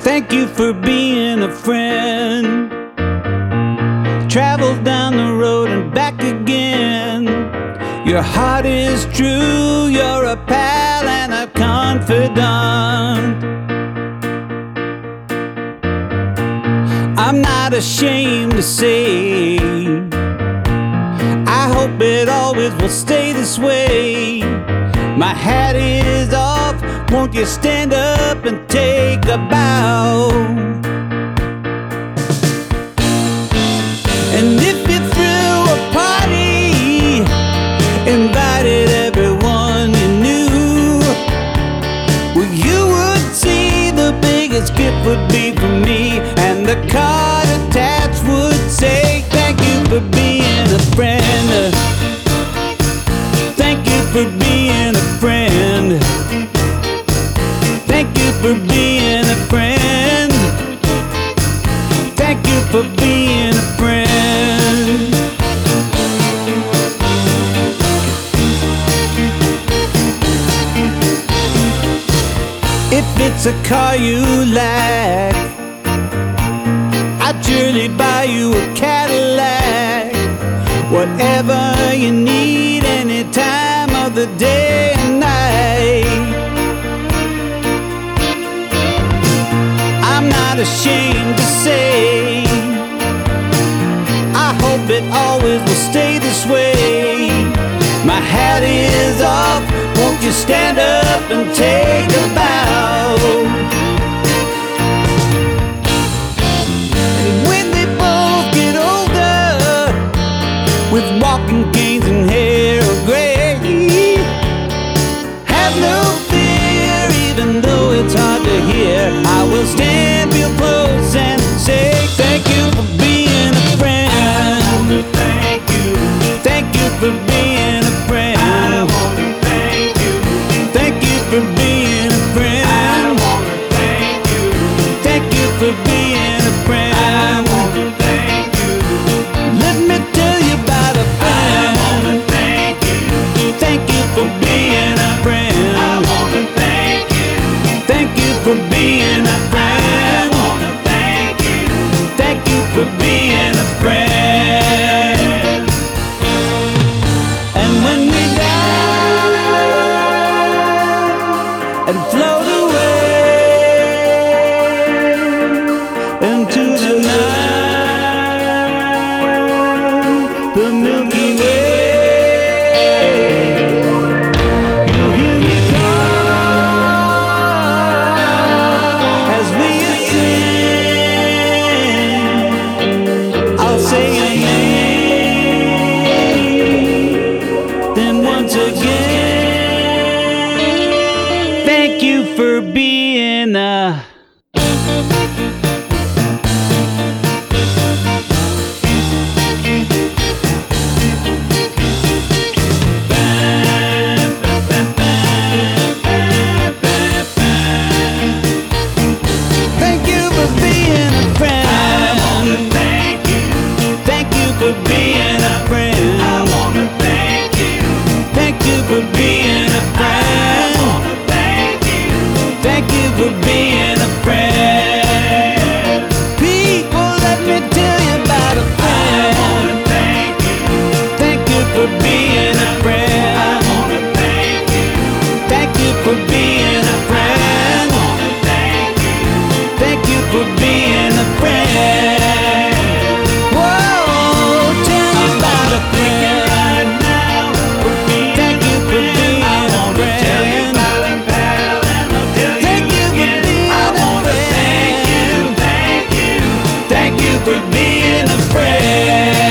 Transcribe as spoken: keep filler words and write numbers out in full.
Thank you for being a friend. Travel down the road and back again. Your heart is true, you're a pal and a confidant. I'm not ashamed to say, I hope it always will stay this way. My hat is off, won't you stand up and take a bow? And if you threw a party, invited everyone you knew, well, you would see the biggest gift would be for me, and the card attached would say, thank you for being a friend. Thank you for being a friend. Thank you for being a friend. Thank you for being a friend. If it's a car you like, I'd surely buy you a Cadillac. Whatever you need, any time of the day and night. I'm not ashamed to say, I hope it always will stay this way. My hat is off, won't you stand up and take a bow? And when they both get older, with walking canes and hair of gray, have no fear, even though it's hard to hear. I will stand real close and say, thank you for being a friend. I want to thank you. Thank you for being a friend. I want to thank you. Thank you for being a friend. I want to thank you. Thank you for being a friend. I want to thank you. Let me tell you about a friend. I want to thank you. Thank you for being a friend. I want to thank you. Thank you for being a friend. I want to thank you. Thank you for being a friend. And when we die and float away into the night, the Milky Way, you'll hear me call as we ascend. I'll say your name, then once again, thank you for being a Thank you for being a friend. I wanna thank you. Thank you for being a friend. I wanna thank you. Thank you for being a friend. I wanna thank you. Thank you for being a friend. People, let me tell you about a friend. I wanna thank you. Thank you for being a friend. I wanna thank you. Thank you for being a friend. I wanna thank you. Thank you for being a friend. Whoa, tell me about a friend right now. Thank you for being a friend. Tell you about a pal and I'll tell you again. I wanna thank you, thank you, thank you for being a friend.